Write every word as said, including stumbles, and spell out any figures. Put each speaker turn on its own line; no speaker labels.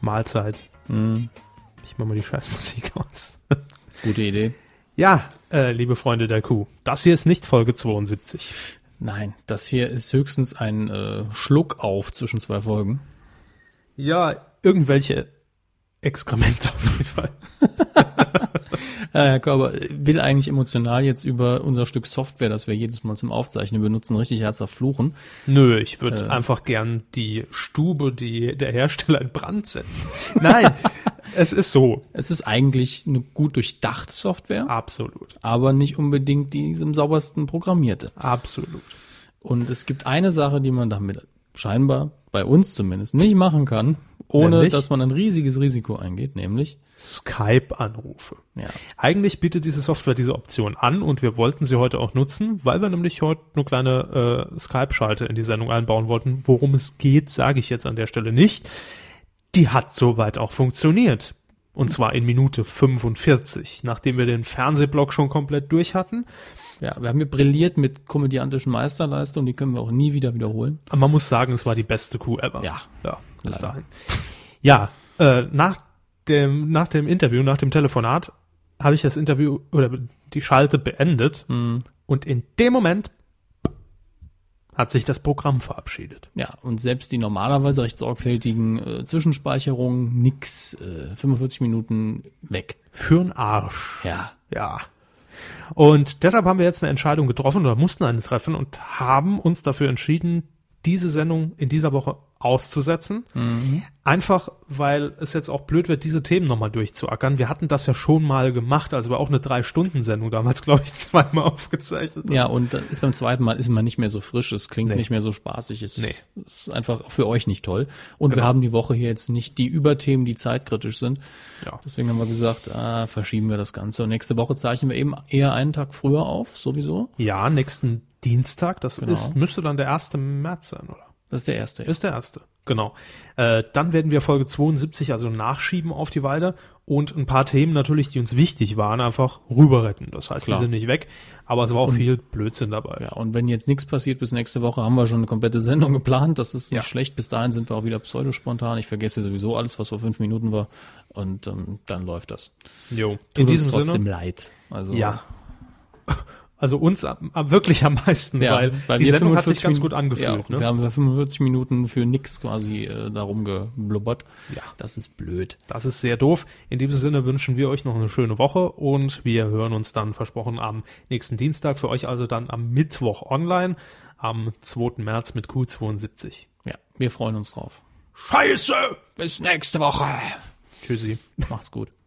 Mahlzeit.
Mhm.
Ich mach mal die Scheißmusik aus.
Gute Idee.
Ja, äh, liebe Freunde der Kuh, das hier ist nicht Folge zweiundsiebzig.
Nein, das hier ist höchstens ein äh, Schluck auf zwischen zwei Folgen.
Ja, irgendwelche Exkremente auf jeden Fall.
Ja, Herr Körber will eigentlich emotional jetzt über unser Stück Software, das wir jedes Mal zum Aufzeichnen benutzen, richtig herzhaft fluchen.
Nö, ich würde
Äh.
einfach gern die Stube, die der Hersteller in Brand setzen. Nein, es ist so.
Es ist eigentlich eine gut durchdachte Software,
Absolut.
aber nicht unbedingt die am saubersten programmierte.
Absolut.
Und es gibt eine Sache, die man damit scheinbar, bei uns zumindest, nicht machen kann, ohne
Nämlich?
dass man ein riesiges Risiko eingeht, nämlich
Skype-Anrufe.
ja.
Eigentlich bietet diese Software diese Option an und wir wollten sie heute auch nutzen, weil wir nämlich heute eine kleine äh, Skype-Schalte in die Sendung einbauen wollten. Worum es geht, sage ich jetzt an der Stelle nicht. Die hat soweit auch funktioniert. Und zwar in Minute fünfundvierzig, nachdem wir den Fernsehblock schon komplett durch hatten.
Ja, wir haben hier brilliert mit komödiantischen Meisterleistungen, die können wir auch nie wieder wiederholen.
Aber man muss sagen, es war die beste Kuh ever.
Ja.
Ja, bis
Leider.
dahin. Ja, äh, nach dem, nach dem Interview, nach dem Telefonat, habe ich das Interview oder die Schalte beendet.
Mhm.
Und in dem Moment hat sich das Programm verabschiedet.
Ja, und selbst die normalerweise recht sorgfältigen äh, Zwischenspeicherungen, nix, äh, fünfundvierzig Minuten weg.
Für'n Arsch.
Ja.
Ja. Und deshalb haben wir jetzt eine Entscheidung getroffen oder mussten eine treffen und haben uns dafür entschieden, diese Sendung in dieser Woche auszusetzen.
Mhm.
Einfach, weil es jetzt auch blöd wird, diese Themen nochmal durchzuackern. Wir hatten das ja schon mal gemacht, also war auch eine Drei-Stunden-Sendung damals, glaube ich, zweimal aufgezeichnet.
Ja, und dann ist beim zweiten Mal ist man nicht mehr so frisch, es klingt
Nee.
nicht mehr so spaßig, es
Nee.
ist einfach für euch nicht toll. Und wir
Genau.
haben die Woche hier jetzt nicht die Überthemen, die zeitkritisch sind.
Ja.
Deswegen haben wir gesagt, ah, verschieben wir das Ganze. Und nächste Woche zeichnen wir eben eher einen Tag früher auf, sowieso.
Ja, nächsten Dienstag, das
Genau.
ist, müsste dann der erste März sein, oder?
Das ist der erste.
Ist der erste, genau. Äh, dann werden wir Folge zweiundsiebzig also nachschieben auf die Weide und ein paar Themen natürlich, die uns wichtig waren, einfach rüber retten. Das heißt,
Klar.
die sind nicht weg, aber es war auch
Und-
viel Blödsinn dabei.
Ja, und wenn jetzt nichts passiert bis nächste Woche, haben wir schon eine komplette Sendung geplant. Das ist nicht
Ja.
schlecht. Bis dahin sind wir auch wieder pseudospontan. Ich vergesse sowieso alles, was vor fünf Minuten war. Und ähm, dann läuft das.
Jo.
Tut
In
uns
diesem
trotzdem
Sinne,
leid. Also,
ja. Also uns am, am, wirklich am meisten,
Ja,
weil,
weil
die
wir
Sendung hat sich
fünfundvierzig
ganz
Min-
gut angefühlt.
Ja,
ne?
wir haben fünfundvierzig Minuten für nix quasi äh, darum geblubbert.
Ja.
Das ist blöd.
Das ist sehr doof. In diesem Sinne wünschen wir euch noch eine schöne Woche und wir hören uns dann versprochen am nächsten Dienstag. Für euch also dann am Mittwoch online, am zweiten März mit Q zweiundsiebzig.
Ja, wir freuen uns drauf.
Scheiße!
Bis nächste Woche.
Tschüssi.
Macht's gut.